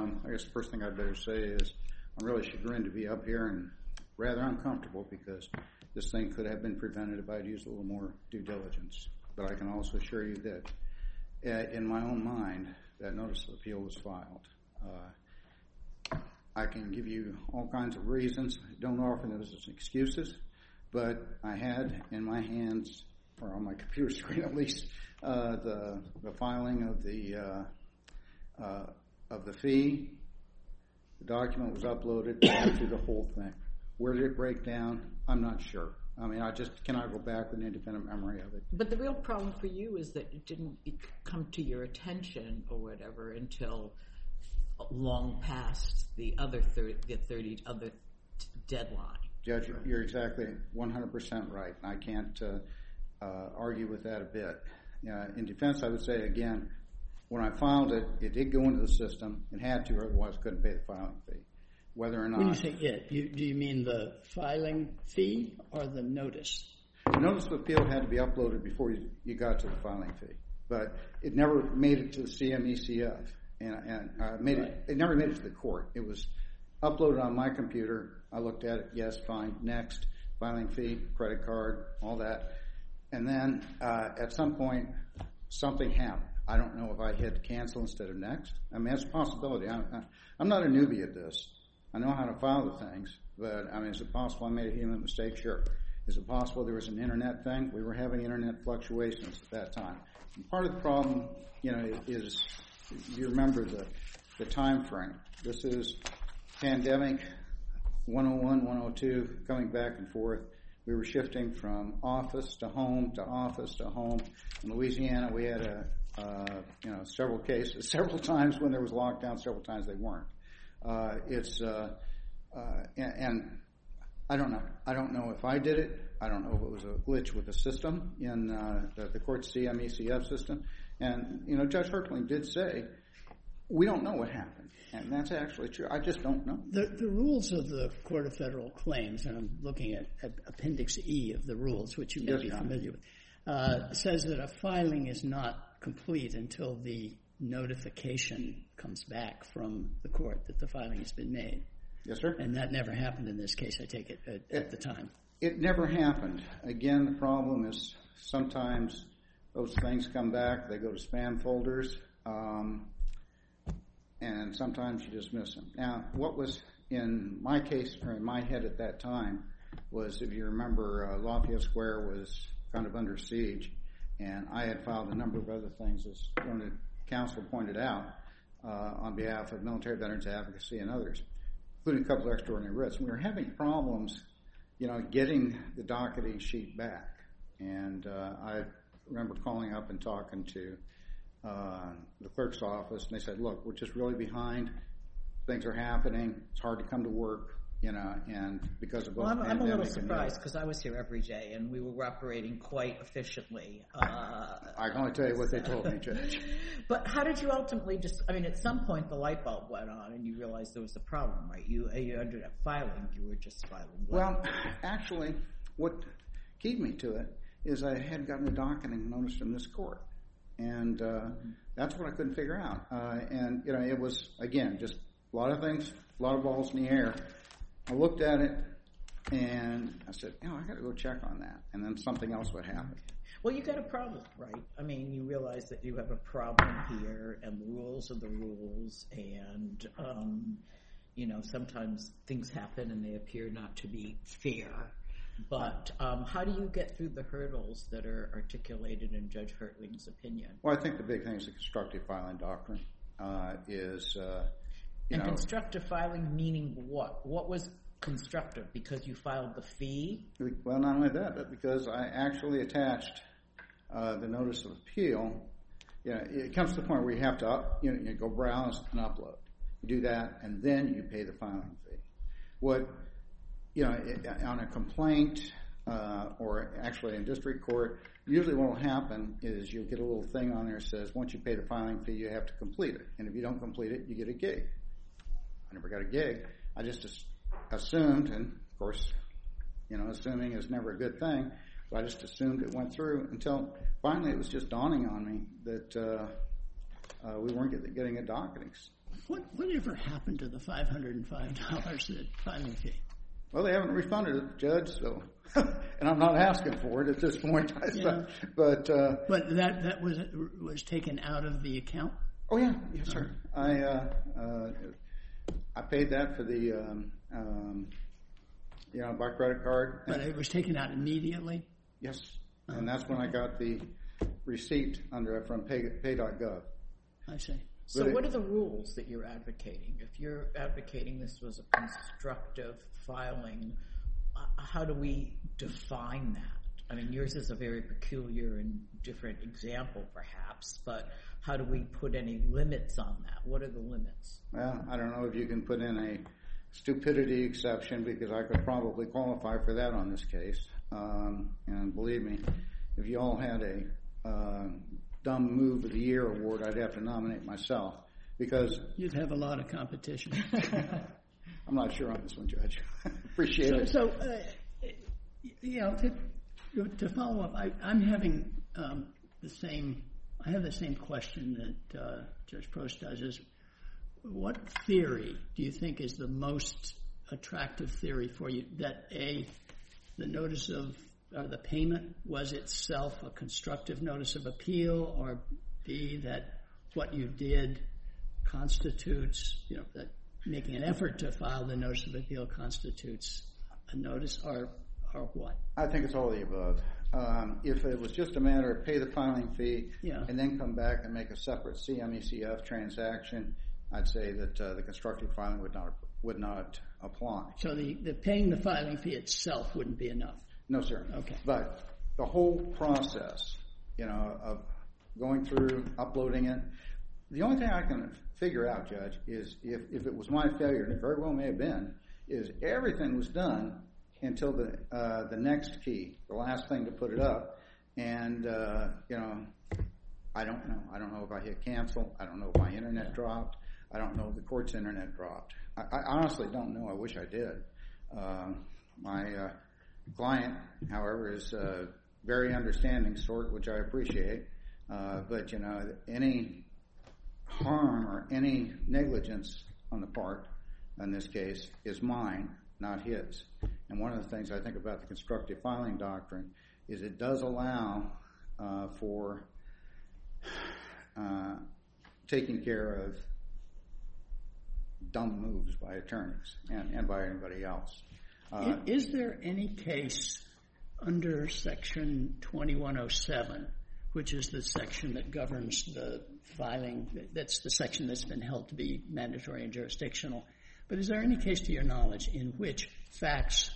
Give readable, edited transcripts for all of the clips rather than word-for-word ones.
I guess the first thing I'd better say is I'm really chagrined to be up here and rather uncomfortable because this thing could have been prevented if I'd used a little more due diligence. But I can also assure you that in my own mind, that notice of appeal was filed. I can give you all kinds of reasons. I don't offer those as excuses, but I had in my hands, or on my computer screen at least, the filing of the fee. The document was uploaded through the whole thing. Where did it break down? I'm not sure. I mean, I just cannot go back with an independent memory of it. But the real problem for you is that it didn't come to your attention or whatever until long past the other deadline. Judge, you're exactly 100% right. I can't argue with that a bit. In defense, I would say, again, when I filed it, it did go into the system. It had to, or otherwise couldn't pay the filing fee. Whether or not... When you say it, do you mean the filing fee or the notice? The notice of appeal had to be uploaded before you got to the filing fee. But it never made it to the CMECF. It never made it to the court. It was uploaded on my computer. I looked at it. Yes, fine. Next. Filing fee, credit card, all that. And then at some point, something happened. I don't know if I hit cancel instead of next. I mean, that's a possibility. I'm not a newbie at this. I know how to file the things. But, I mean, is it possible I made a human mistake? Sure. Is it possible there was an internet thing? We were having internet fluctuations at that time. And part of the problem, is you remember the time frame. This is pandemic 101, 102, coming back and forth. We were shifting from office to home to office to home. In Louisiana, we had several cases, several times when there was lockdown, several times they weren't. And I don't know. I don't know if I did it. I don't know if it was a glitch with the system in the court's CMECF system. And, Judge Hertling did say, we don't know what happened. And that's actually true. I just don't know. The rules of the Court of Federal Claims, and I'm looking at Appendix E of the rules, which you may be familiar with, says that a filing is not complete until the notification comes back from the court that the filing has been made. Yes, sir. And that never happened in this case, I take it, at the time. It never happened. Again, the problem is sometimes those things come back, they go to spam folders, and sometimes you just miss them. Now, what was in my case, or in my head at that time, was, if you remember, Lafayette Square was kind of under siege, and I had filed a number of other things, as the counsel pointed out, on behalf of Military Veterans Advocacy and others, including a couple of extraordinary writs. We were having problems, getting the docketing sheet back. And I remember calling up and talking to the clerk's office, and they said, look, we're just really behind. Things are happening. It's hard to come to work, and because of both pandemic I'm a little surprised because I was here every day, and we were operating quite efficiently. I can only tell you what they told me, Judge. But how did you ultimately at some point the light bulb went on and you realized there was a problem, right? You ended up filing. You were just filing. Well, actually, what keyed me to it is I had gotten a docketing notice from this court. And that's what I couldn't figure out. And it was, again, just a lot of things, a lot of balls in the air. I looked at it, and I said, I got to go check on that. And then something else would happen. Well, you got a problem, right? I mean, you realize that you have a problem here, and the rules are the rules, and, sometimes things happen and they appear not to be fair. But how do you get through the hurdles that are articulated in Judge Hertling's opinion? Well, I think the big thing is the constructive filing doctrine. Constructive filing meaning what? What was constructive? Because you filed the fee? Well, not only that, but because I actually attached the notice of appeal. It comes to the point where you have to you go browse and upload. You do that, and then you pay the filing fee. On a complaint or actually in district court, usually what will happen is you'll get a little thing on there that says once you pay the filing fee, you have to complete it. And if you don't complete it, you get a gig. I never got a gig. I just assumed, and of course, assuming is never a good thing, but I just assumed it went through until finally it was just dawning on me that we weren't getting a docketing Whatever happened to the $505 filing fee? Well, they haven't refunded it, Judge, so, and I'm not asking for it at this point. Yeah. But that was taken out of the account? Oh yeah, yes sir. I paid that for the by credit card. But it was taken out immediately? Yes, and that's when I got the receipt from pay.gov. I see. So what are the rules that you're advocating? If you're advocating this was a constructive filing, how do we define that? I mean, yours is a very peculiar and different example, perhaps, but how do we put any limits on that? What are the limits? Well, I don't know if you can put in a stupidity exception, because I could probably qualify for that on this case. And believe me, if you all had a Dumb Move of the Year award, I'd have to nominate myself, because you'd have a lot of competition. I'm not sure on this one, Judge. Appreciate it. So, to follow up, I'm having the same question that Judge Prost does. Is what theory do you think is the most attractive theory for you? That the notice of the payment was itself a constructive notice of appeal, or B, that what you did constitutes, that making an effort to file the notice of appeal constitutes a notice, or what? I think it's all of the above. If it was just a matter of pay the filing fee and then come back and make a separate CMECF transaction, I'd say that the constructive filing would not apply. So the paying the filing fee itself wouldn't be enough? No, sir. Okay. But the whole process, of going through, uploading it, the only thing I can figure out, Judge, is if it was my failure, and it very well may have been, is everything was done until the next key, the last thing to put it up, and I don't know. I don't know if I hit cancel. I don't know if my internet dropped. I don't know if the court's internet dropped. I honestly don't know. I wish I did. My client, however, is a very understanding sort, which I appreciate. But any harm or any negligence on the part, in this case, is mine, not his. And one of the things I think about the constructive filing doctrine is it does allow for taking care of dumb moves by attorneys and by anybody else. Is there any case under Section 2107, which is the section that governs the filing, that's the section that's been held to be mandatory and jurisdictional, but is there any case to your knowledge in which facts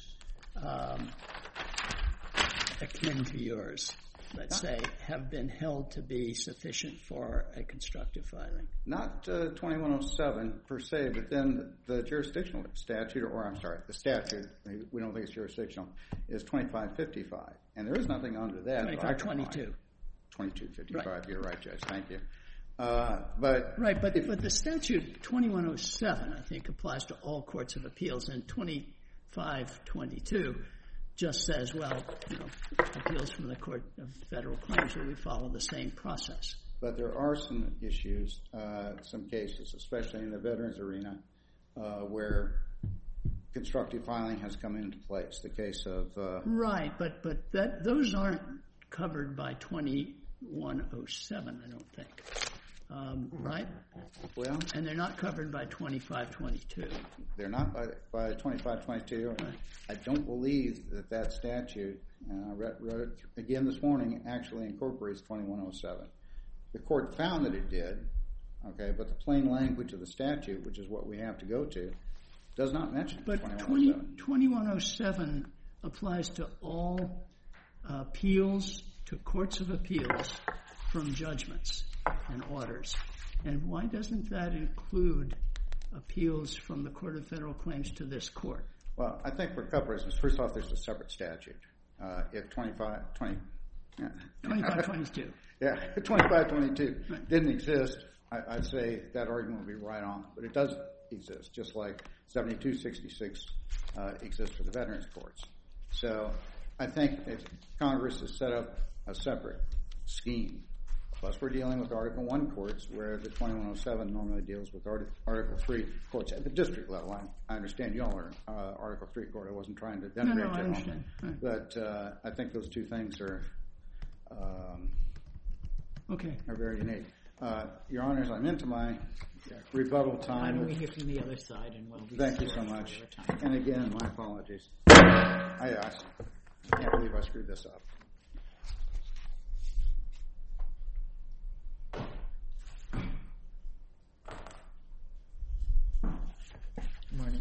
akin to yours, let's say, have been held to be sufficient for a constructive filing? Not 2107 per se, but then the jurisdictional statute, the statute, we don't think it's jurisdictional, is 2555. And there is nothing under that. 2522. 2255, right. You're right, Judge. Thank you. But the statute 2107, I think, applies to all courts of appeals, and 2522 just says, appeals from the Court of Federal Claims where we follow the same process. But there are some issues, some cases, especially in the veterans arena, where constructive filing has come into place. The case of... Right, but those aren't covered by 2107, I don't think. Right? Well... And they're not covered by 2522. They're not by 2522. Right. I don't believe that statute, and I read it again this morning, actually incorporates 2107. The court found that it did, okay, but the plain language of the statute, which is what we have to go to, does not mention 2107. But 2107 applies to all appeals to courts of appeals from judgments and orders. And why doesn't that include appeals from the Court of Federal Claims to this court? Well, I think for a couple reasons. First off, there's a separate statute. If 2522. Yeah, 2522 didn't exist, I'd say that argument would be right on. But it does exist, just like 7266 exists for the veterans courts. So I think if Congress has set up a separate scheme Plus, we're dealing with Article I courts, where the 2107 normally deals with Article III courts at the district level. I understand you all are Article III court. I wasn't trying to denigrate I understand. Right. But I think those two things are very unique. Your Honors, I'm into my rebuttal time. Why don't we hear from the other side, and we'll be Thank you so much. And again, my apologies. I can't believe I screwed this up. Good morning.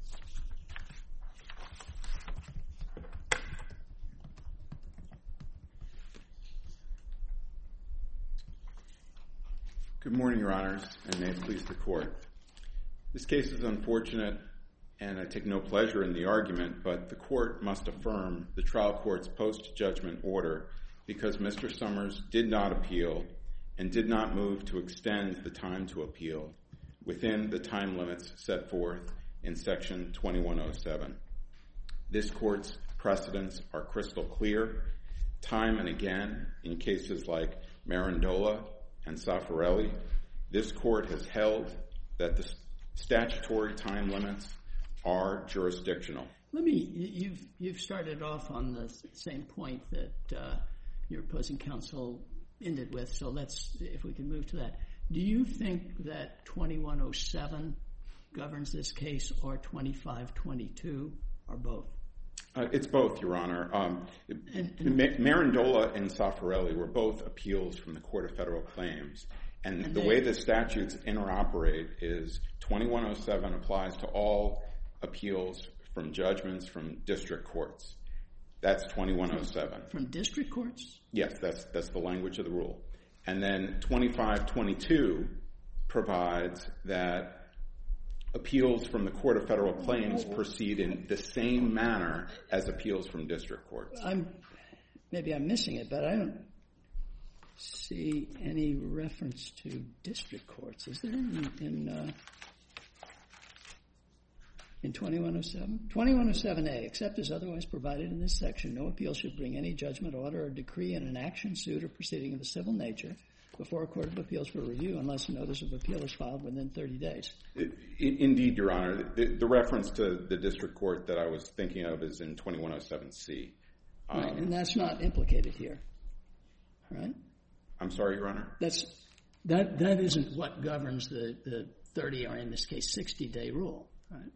Good morning, Your Honors, and may it please the Court. This case is unfortunate, and I take no pleasure in the argument, but the Court must affirm the trial court's post-judgment order because Mr. Summers did not appeal and did not move to extend the time to appeal within the time limits set forth in Section 2107. This Court's precedents are crystal clear. Time and again, in cases like Marandola and Saffarelli, this Court has held that the statutory time limits are jurisdictional. You've started off on the same point that your opposing counsel ended with, so if we can move to that. Do you think that 2107 governs this case, or 2522, or both? It's both, Your Honor. Marandola and Saffarelli were both appeals from the Court of Federal Claims, and the way the statutes interoperate is 2107 applies to all appeals from judgments from district courts. That's 2107. From district courts? Yes, that's the language of the rule. And then 2522 provides that appeals from the Court of Federal Claims proceed in the same manner as appeals from district courts. Maybe I'm missing it, but I don't see any reference to district courts. Is there in 2107? 2107A, except as otherwise provided in this section, no appeal should bring any judgment, order, or decree in an action, suit, or proceeding of the civil nature before a court of appeals for review unless a notice of appeal is filed within 30 days. Indeed, Your Honor. The reference to the district court that I was thinking of is in 2107C. Right, and that's not implicated here, right? I'm sorry, Your Honor? That isn't what governs the 30, or in this case, 60-day rule, right?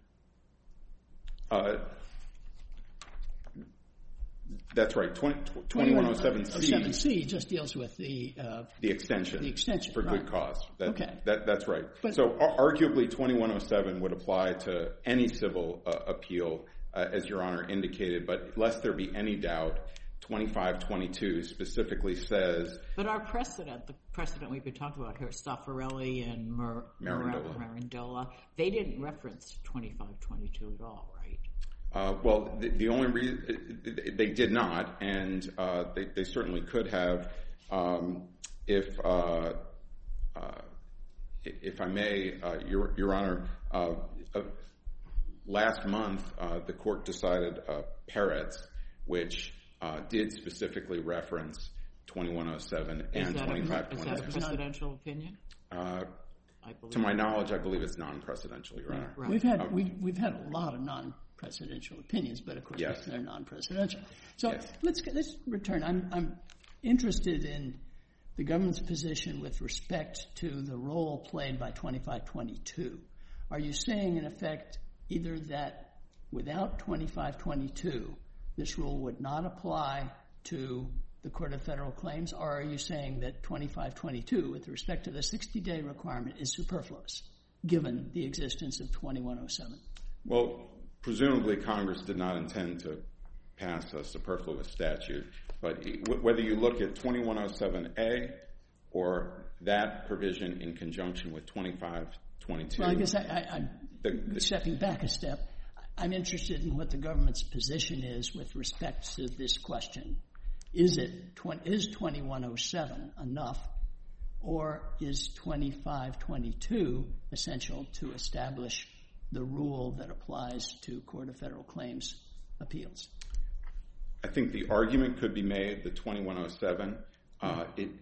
That's right. 2107C just deals with the extension. The extension for right. good cause. Okay. That's right. So arguably 2107 would apply to any civil appeal, as Your Honor indicated, but lest there be any doubt, 2522 specifically says... But our precedent, the precedent we've been talking about here, Saffarelli and Marandola, they didn't reference 2522 at all, right? Well, the only reason they did not, and they certainly could have, if I may, Your Honor. Last month, the court decided Peretz, which did specifically reference 2107 and 2522. Is that a presidential opinion? To my knowledge, I believe it's non-presidential, Your Honor. Right. We've had a lot of non-presidential opinions, but of course they're non-presidential. So let's return. I'm interested in the government's position with respect to the role played by 2522. Are you saying, in effect, either that without 2522, this rule would not apply to the Court of Federal Claims, or are you saying that 2522, with respect to the 60-day requirement, is superfluous, given the existence of 2107? Well, presumably Congress did not intend to pass a superfluous statute, but whether you look at 2107A or that provision in conjunction with 2522... Well, I guess I'm stepping back a step. I'm interested in what the government's position is with respect to this question. Is 2107 enough, or is 2522 essential to establish the rule that applies to Court of Federal Claims appeals? I think the argument could be made that 2107,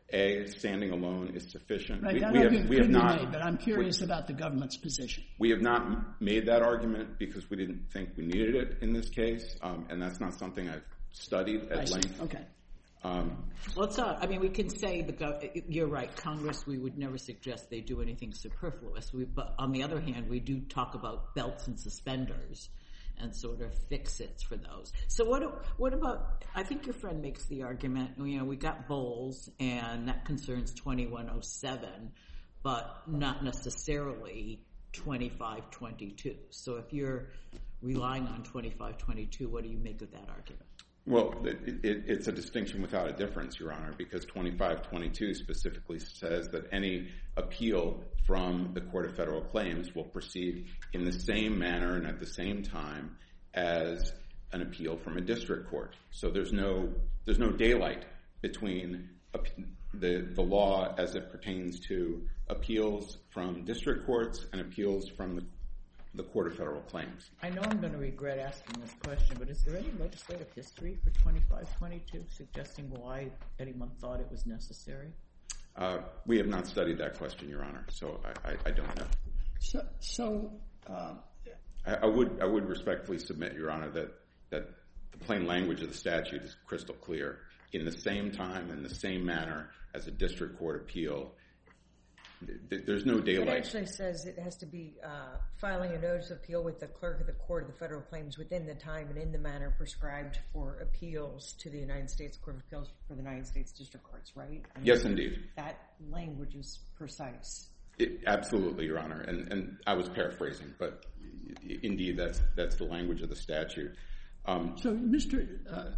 standing alone is sufficient. Right, that we argument have could be not made, but I'm curious about the government's position. We have not made that argument because we didn't think we needed it in this case, and that's not something I've studied at length. Okay. Well, it's not. I mean, we can say you're right. Congress, we would never suggest they do anything superfluous. But on the other hand, we do talk about belts and suspenders and sort of fix-its for those. So what about? I think your friend makes the argument. You know, we got Bowles, and that concerns 2107, but not necessarily 2522. So if you're relying on 2522, what do you make of that argument? Well, it's a distinction without a difference, Your Honor, because 2522 specifically says that any appeal from the Court of Federal Claims will proceed in the same manner and at the same time as an appeal from a district court. So there's no daylight between the law as it pertains to appeals from district courts and appeals from the Court of Federal Claims. I know I'm going to regret asking this question, but is there any legislative history for 2522 suggesting why anyone thought it was necessary? We have not studied that question, Your Honor, so I don't know. I would respectfully submit, Your Honor, that the plain language of the statute is crystal clear. In the same time and the same manner as a district court appeal, there's no daylight. It actually says it has to be filing a notice of appeal with the clerk of the Court of the Federal Claims within the time and in the manner prescribed for appeals to the United States Court of Appeals for the United States District Courts, right? I mean, yes, indeed. That language is precise. Absolutely, Your Honor, and I was paraphrasing, but indeed that's the language of the statute. So Mr.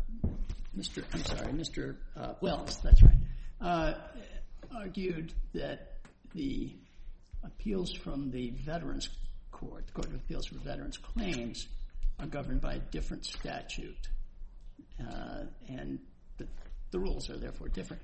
Wells, that's right, argued that the appeals from the Veterans Court, the Court of Appeals for Veterans Claims, are governed by a different statute, and the rules are therefore different.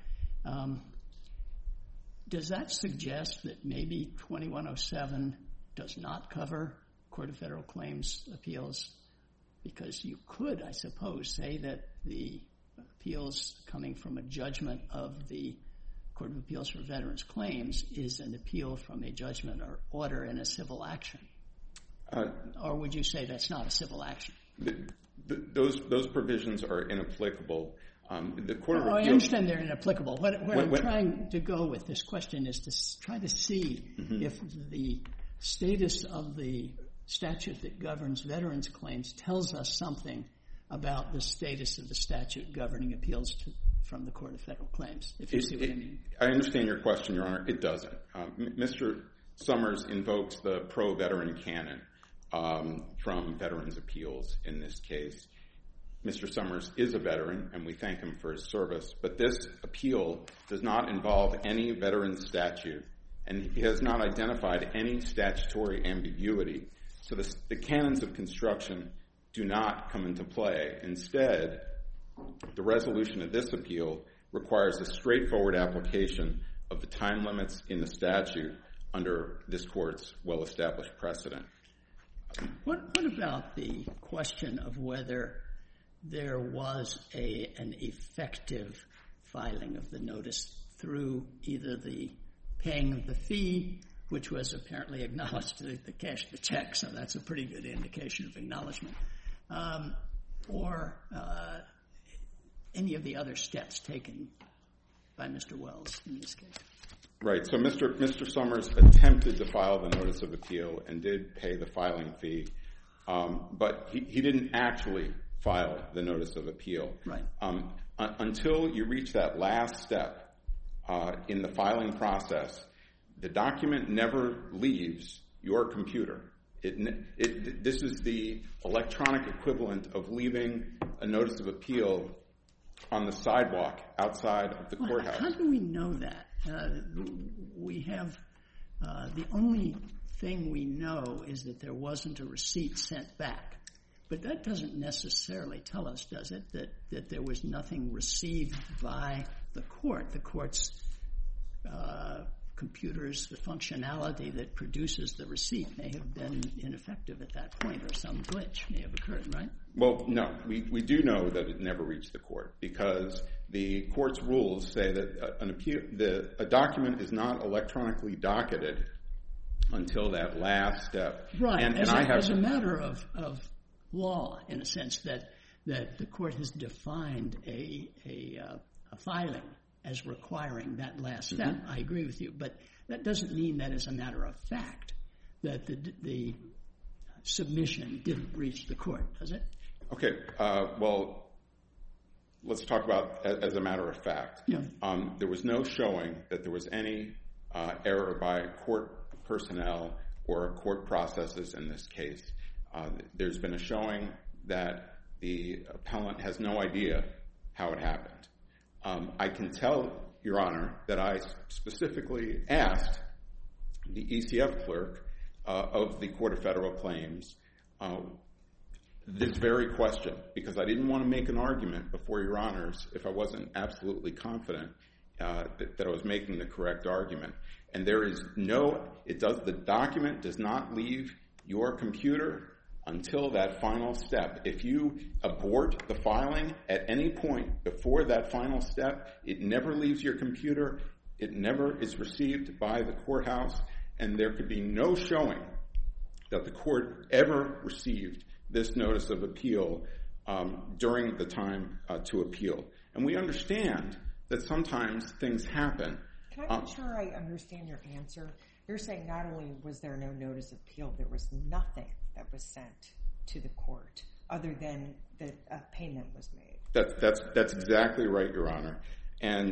Does that suggest that maybe 2107 does not cover Court of Federal Claims appeals? Because you could, I suppose, say that the appeals coming from a judgment of the Court of Appeals for Veterans Claims is an appeal from a judgment or order in a civil action. Or would you say that's not a civil action? Those provisions are inapplicable. The Court of Appeals, I understand they're inapplicable. What I'm trying to go with this question is to try to see if the status of the statute that governs veterans claims tells us something about the status of the statute governing appeals from the Court of Federal Claims, if you see what I mean. I understand your question, Your Honor. It doesn't. Mr. Summers invokes the pro-veteran canon from veterans' appeals in this case. Mr. Summers is a veteran, and we thank him for his service, but this appeal does not involve any veteran statute, and he has not identified any statutory ambiguity. So the canons of construction do not come into play. Instead, the resolution of this appeal requires a straightforward application of the time limits in the statute under this Court's well-established precedent. What about the question of whether there was an effective filing of the notice through either the paying of the fee, which was apparently acknowledged to cash the check, so that's a pretty good indication of acknowledgement, or any of the other steps taken by Mr. Wells in this case? Right. So Mr. Summers attempted to file the notice of appeal and did pay the filing fee, but he didn't actually file the notice of appeal. Right. Until you reach that last step in the filing process, the document never leaves your computer. This is the electronic equivalent of leaving a notice of appeal on the sidewalk outside of the courthouse. How do we know that? We have the only thing we know is that there wasn't a receipt sent back. But that doesn't necessarily tell us, does it, that there was nothing received by the court. The court's computers, the functionality that produces the receipt may have been ineffective at that point, or some glitch may have occurred, right? Well, no. We do know that it never reached the court because the court's rules say that a document is not electronically docketed until that last step. Right. As a matter of law, in a sense, that the court has defined a filing as requiring that last step. Mm-hmm. I agree with you, but that doesn't mean that as a matter of fact that the submission didn't reach the court, does it? Okay. Well, let's talk about as a matter of fact. Yeah. There was no showing that there was any error by court personnel or court processes in this case. There's been a showing that the appellant has no idea how it happened. I can tell, Your Honor, that I specifically asked the ECF clerk of the Court of Federal Claims this very question because I didn't want to make an argument before Your Honors if I wasn't absolutely confident that I was making the correct argument. And there is the document does not leave your computer until that final step. If you abort the filing at any point before that final step, it never leaves your computer, it never is received by the courthouse, and there could be no showing that the court ever received this notice of appeal during the time to appeal. And we understand that sometimes things happen. Can I make sure I understand your answer? You're saying not only was there no notice of appeal, there was nothing that was sent to the court other than that a payment was made. That's exactly right, Your Honor. And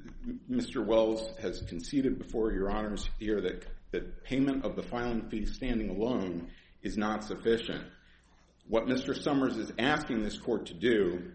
Mr. Wells has conceded before Your Honors here that payment of the filing fee standing alone is not sufficient. What Mr. Summers is asking this court to do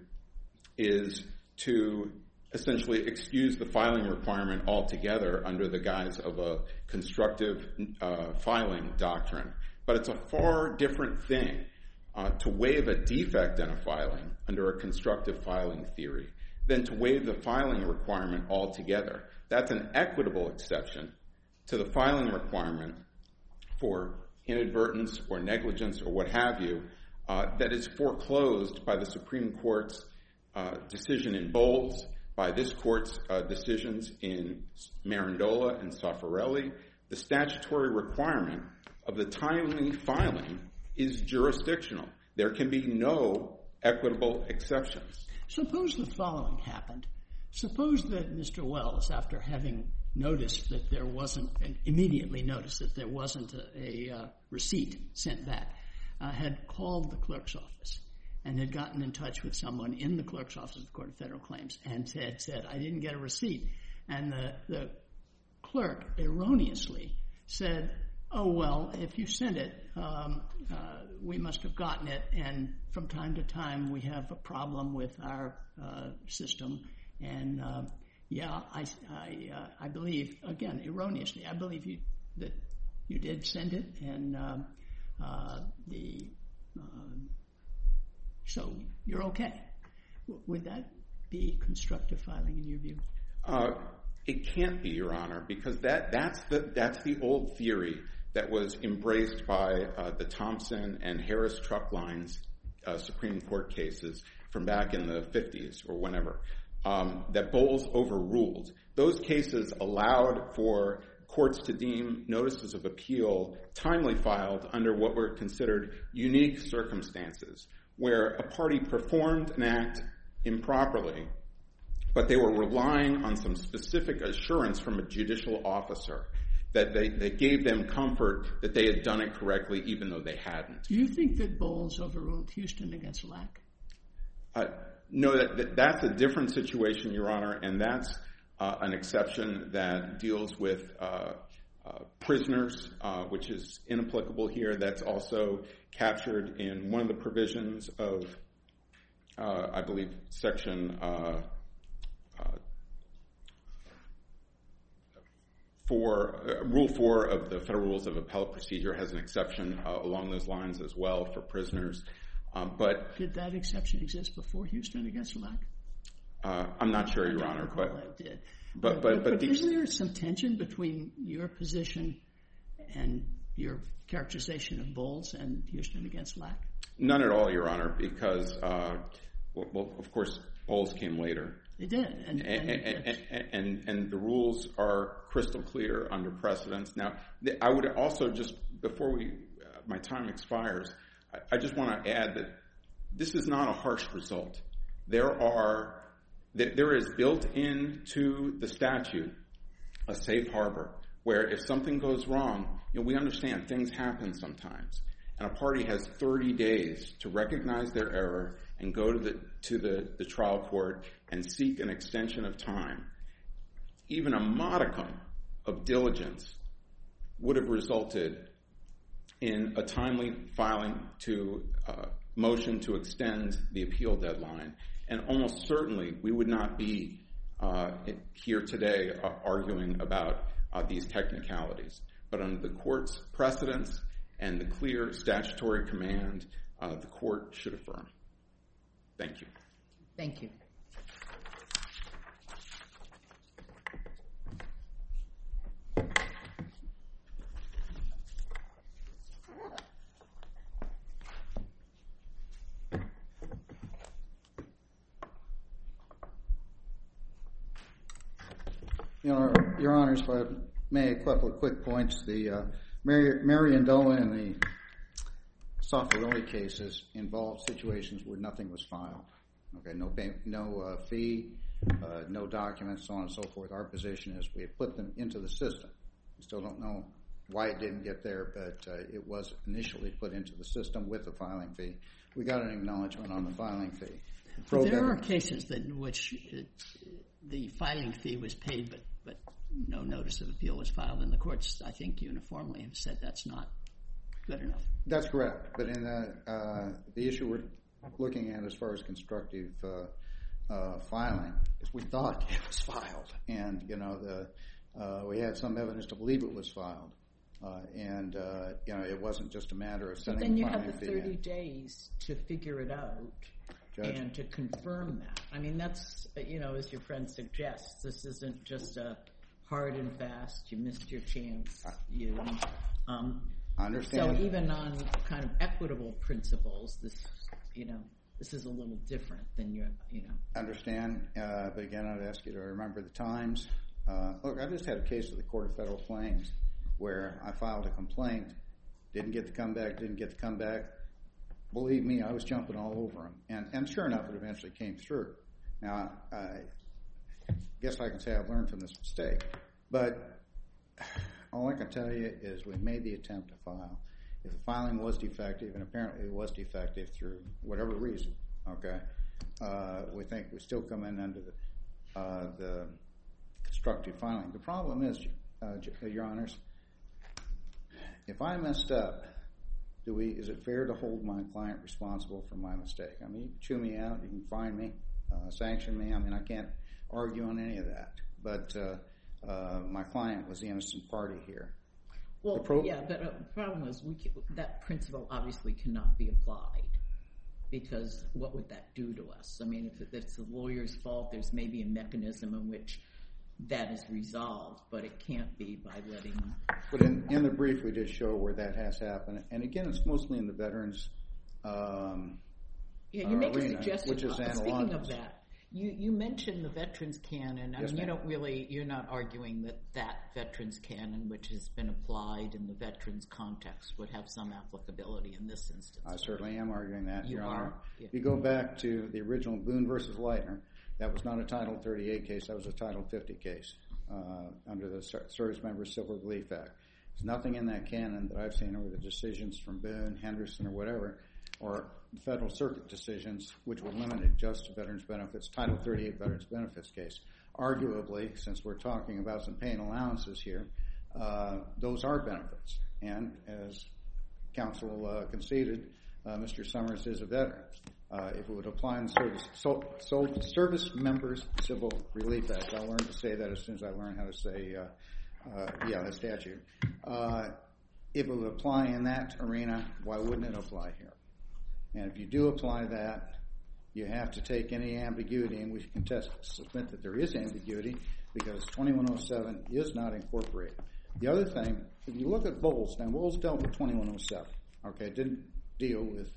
is to essentially excuse the filing requirement altogether under the guise of a constructive filing doctrine. But it's a far different thing to waive a defect in a filing under a constructive filing theory than to waive the filing requirement altogether. That's an equitable exception to the filing requirement for inadvertence or negligence or what have you that is foreclosed by the Supreme Court's decision in Bowles, by this court's decisions in Marandola and Soffarelli. The statutory requirement of the timely filing is jurisdictional. There can be no equitable exceptions. Suppose the following happened. Suppose that Mr. Wells, after having noticed that there wasn't, immediately noticed that there wasn't a receipt sent back, had called the clerk's office and had gotten in touch with someone in the clerk's office of the Court of Federal Claims and said, I didn't get a receipt. And the clerk erroneously said, oh, well, if you sent it, we must have gotten it, and from time to time we have a problem with our system. And, I believe, again, erroneously, I believe that you did send it, and so you're okay. Would that be constructive filing in your view? It can't be, Your Honor, because that's the old theory that was embraced by the Thompson and Harris Truck Lines Supreme Court cases from back in the 50s or whenever, that Bowles overruled. Those cases allowed for courts to deem notices of appeal timely filed under what were considered unique circumstances, where a party performed an act improperly, but they were relying on some specific assurance from a judicial officer that they gave them comfort that they had done it correctly even though they hadn't. Do you think that Bowles overruled Houston against Lack? No, that's a different situation, Your Honor, and that's an exception that deals with prisoners, which is inapplicable here. That's also captured in one of the provisions of, I believe, Section 4, Rule 4 of the Federal Rules of Appellate Procedure has an exception along those lines as well for prisoners. But did that exception exist before Houston against Lack? I'm not sure, Your Honor, but is there some tension between your position and your characterization of Bowles and Houston against Lack? None at all, Your Honor, because, well, of course, Bowles came later. It did. And the rules are crystal clear under precedence. Now, I would also just, before my time expires, I just want to add that this is not a harsh result. There is built into the statute a safe harbor where if something goes wrong, we understand things happen sometimes, and a party has 30 days to recognize their error and go to the trial court and seek an extension of time. Even a modicum of diligence would have resulted in a timely filing to motion to extend the appeal deadline, and almost certainly we would not be here today arguing about these technicalities. But under the court's precedence and the clear statutory command, the court should affirm. Thank you. Thank you. Your Honors, if I may, a couple of quick points. The Mariandola and the Soffarelli cases involved situations where nothing was filed. Okay, no fee, no documents, so on and so forth. Our position is we have put them into the system. We still don't know why it didn't get there, but it was initially put into the system with the filing fee. We got an acknowledgement on the filing fee. There are cases in which the filing fee was paid, but no notice of appeal was filed, and the courts, I think, uniformly have said that's not good enough. That's correct, but in the issue we're looking at as far as constructive filing is we thought it was filed, and we had some evidence to believe it was filed, and it wasn't just a matter of sending. But then you have the 30 days to figure it out. Judge. And to confirm that. I mean, that's, as your friend suggests, this isn't just a hard and fast, you missed your chance. I understand. So even on kind of equitable principles, this is a little different than Understand, but again, I'd ask you to remember the times. Look, I just had a case of the Court of Federal Claims where I filed a complaint, didn't get the comeback. Believe me, I was jumping all over them. And sure enough, it eventually came through. Now, I guess I can say I've learned from this mistake. But all I can tell you is we made the attempt to file. If the filing was defective, and apparently it was defective through whatever reason, okay, we think we still come in under the constructive filing. The problem is, Your Honors, if I messed up, is it fair to hold my client responsible for my mistake? I mean, you can chew me out, you can fine me, sanction me. I mean, I can't argue on any of that. But my client was the innocent party here. Well, but the problem is that principle obviously cannot be applied, because what would that do to us? I mean, if it's the lawyer's fault, there's maybe a mechanism in which that is resolved, but it can't be by letting... But in the brief, we did show where that has happened. And again, it's mostly in the veterans you make arena, a suggestion. Which is Speaking of that, you mentioned the veterans canon. I mean, you're not arguing that veterans canon, which has been applied in the veterans context, would have some applicability in this instance. I certainly am arguing that, Your Honor. Yeah. If you go back to the original Boone versus Leitner, that was not a Title 38 case, that was a Title 50 case under the Service Members Civil Relief Act. There's nothing in that canon that I've seen over the decisions from Boone, Henderson, or whatever, or Federal Circuit decisions, which were limited just to veterans benefits, Title 38 veterans benefits case. Arguably, since we're talking about some pay and allowances here, those are benefits. And as counsel conceded, Mr. Summers is a veteran. If it would apply in the Service Members Civil Relief Act, I'll learn to say that as soon as I learn how to say, the statute. If it would apply in that arena, why wouldn't it apply here? And if you do apply that, You have to take any ambiguity, and we can submit that there is ambiguity because 2107 is not incorporated. The other thing, if you look at Bowles, now Bowles dealt with 2107. Okay, it didn't deal with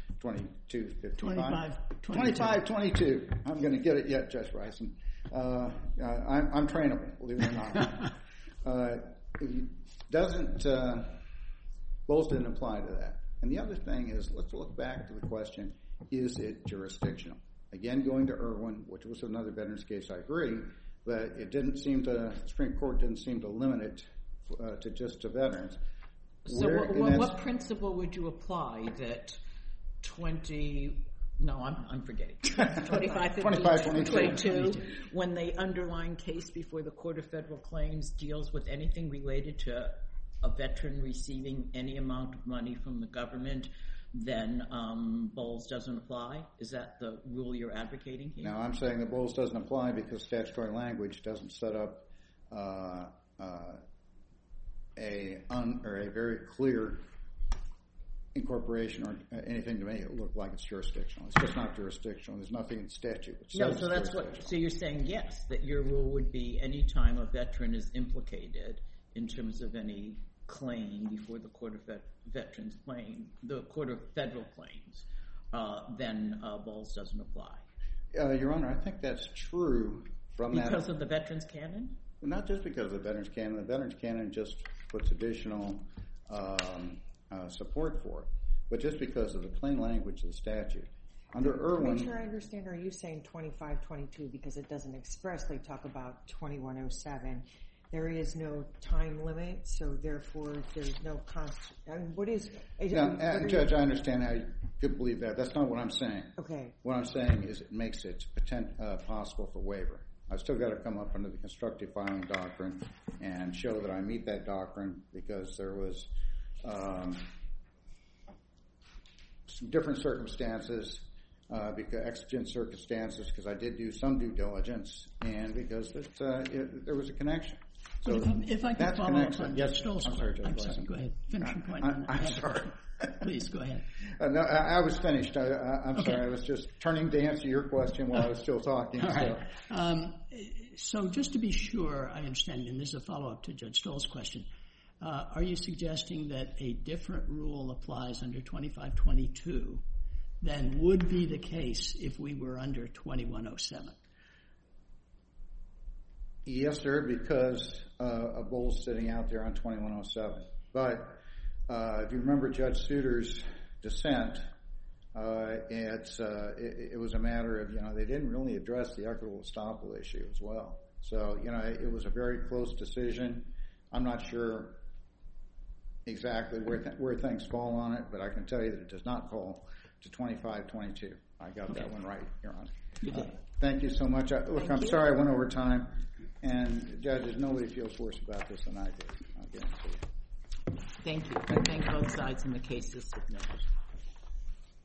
2255. 2522. I'm going to get it yet, Judge Bryson. I'm trainable, believe it or not. Bowles didn't apply to that. And the other thing is, let's look back to the question, is it jurisdictional? Again, going to Irwin, which was another veterans case, I agree, but it didn't seem to, the Supreme Court didn't seem to limit it to veterans. So what principle would you apply that 2522, when the underlying case before the Court of Federal Claims deals with anything related to a veteran receiving any amount of money from the government, then Bowles doesn't apply? Is that the rule you're advocating here? No, I'm saying that Bowles doesn't apply because statutory language doesn't set up a very clear incorporation or anything to make it look like it's jurisdictional. It's just not jurisdictional. There's nothing in statute that says so that's what. So you're saying yes, that your rule would be any time a veteran is implicated in terms of any claim before the Court of Veterans Claim, the Court of Federal Claims, then Bowles doesn't apply. Your Honor, I think that's true from that. Because of the Veterans Canon? Not just because of the Veterans Canon. The Veterans Canon just puts additional support for it, but just because of the plain language of the statute. Under Irwin... To make sure I understand, are you saying 2522 because it doesn't expressly talk about 2107? There is no time limit, so therefore there's no what is... Judge, I understand how you could believe that. That's not what I'm saying. Okay. What I'm saying is it makes it possible for waiver. I've still got to come up under the constructive filing doctrine and show that I meet that doctrine because there was some different circumstances, exigent circumstances, because I did do some due diligence, and because there was a connection. So if I could follow up on Judge Stoll's point. I'm sorry, go ahead. Finish your point. I'm sorry. Please, go ahead. No, I was finished. I'm sorry. I was just turning to answer your question while I was still talking. All right. So just to be sure I understand, and this is a follow-up to Judge Stoll's question, are you suggesting that a different rule applies under 2522 than would be the case if we were under 2107? Yes, sir, because of Bowles sitting out there on 2107. But if you remember Judge Souter's dissent, it was a matter of, they didn't really address the equitable estoppel issue as well. So, it was a very close decision. I'm not sure exactly where things fall on it, but I can tell you that it does not fall to 2522. I got that one right, Your Honor. Thank you so much. I'm sorry I went over time. And judges, nobody feels worse about this than I do. I'll guarantee you. Thank you. I thank both sides in the cases submitted.